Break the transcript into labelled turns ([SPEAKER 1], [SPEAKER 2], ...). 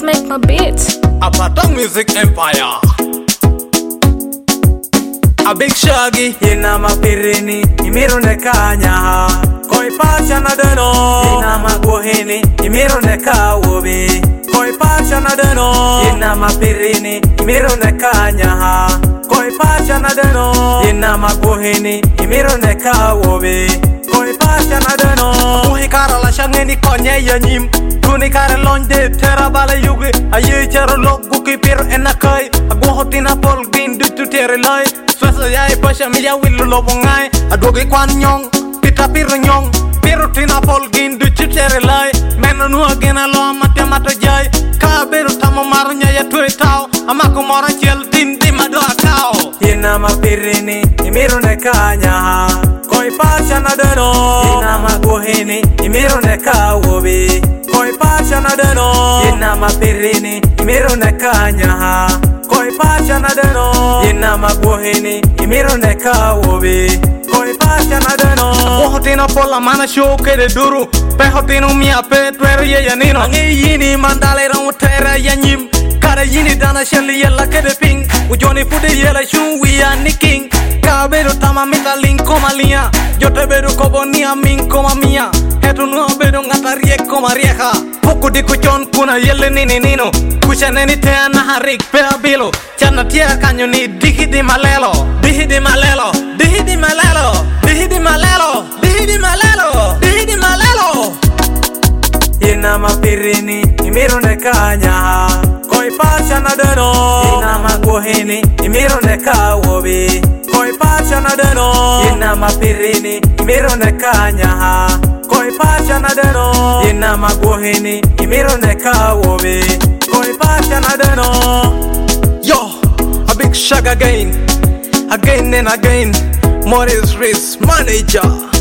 [SPEAKER 1] Please make my beat.
[SPEAKER 2] Apatang Music Empire. A big shaggy.
[SPEAKER 3] Ina mapirini imiru nekanya koi pacha na deno. Ina maguhini imiru nekawobi koi pacha na deno. Ina mapirini imiru nekanya koi pacha na deno. Ina maguhini imiru nekawobi koi pacha na deno.
[SPEAKER 2] Uhi kara la shangeni konye yanyim. Kuni kare londe tera bala yugi. Aye chero logu ki piro enakai. Aguhotina pol gin dutu tere lai. Swesa yai pasha milya willu lobo ngai. Adogi kwan nyong, pita piro nyong. Piro tina pol gin dutu tere lai. Meno nuwa gena lo amate mata jai. Ka beru tamo maro nyaya tue tao. Amako mora chiel din di mado akao.
[SPEAKER 3] Ina mapirini imiru nekanya koi pacha na deno. Ina maguhini imiru nekawobi koi pacha na deno. Ina mapirini imiru nekanya koi pacha na deno. Ina maguhini imiru nekawobi koi pacha na deno.
[SPEAKER 2] Hotina pola mana show kede duru. Pe hotinu mia pe twere ye yanino. Angi yini mandale rong tere yanyim. Kare yini dana sheli yella kede ping. Ujoni fude yella shun we are nicking. Kaberu tama mita linko malia. Yote beru kobonia minko mamia. Hetu nuo beru ngata rieko marieha. Puku di kuchon kuna yelle nini nino. Kusha neni tea na harik pe abilo. Chana tia kanyo ni dihi di malelo. Dihi di malelo. Dihi di malelo. Dihi di malelo. Dihi di malelo. Dihi di malelo.
[SPEAKER 3] Ina mapirini imiru nekanya koi pacha na deno. Ina maguhini imiru nekawobi koi pacha na deno. Ina mapirini imiru nekanya koi pacha na deno. Ina maguhini imiru nekawobi koi pacha na deno.
[SPEAKER 2] Yo, a big shag again and again. Morris Riz, manager.